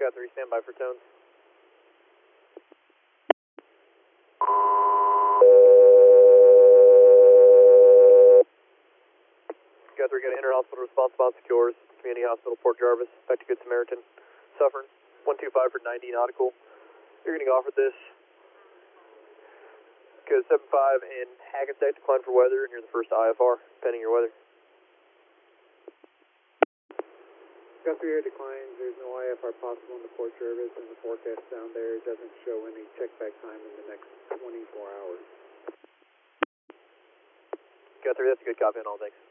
Guthrie, stand by for tones. Guthrie, got an inter-hospital response bound secures. Community Hospital, Port Jarvis. Back to Good Samaritan. Suffering. 125 for 90 nautical. You're getting offered this. Good 75 and Hackensack decline for weather, and you're the first IFR, pending your weather. Guthrie Air declines. There's no IFR possible in the Port Jarvis, and the forecast down there doesn't show any check-back time in the next 24 hours. Guthrie, that's a good copy on all, thanks.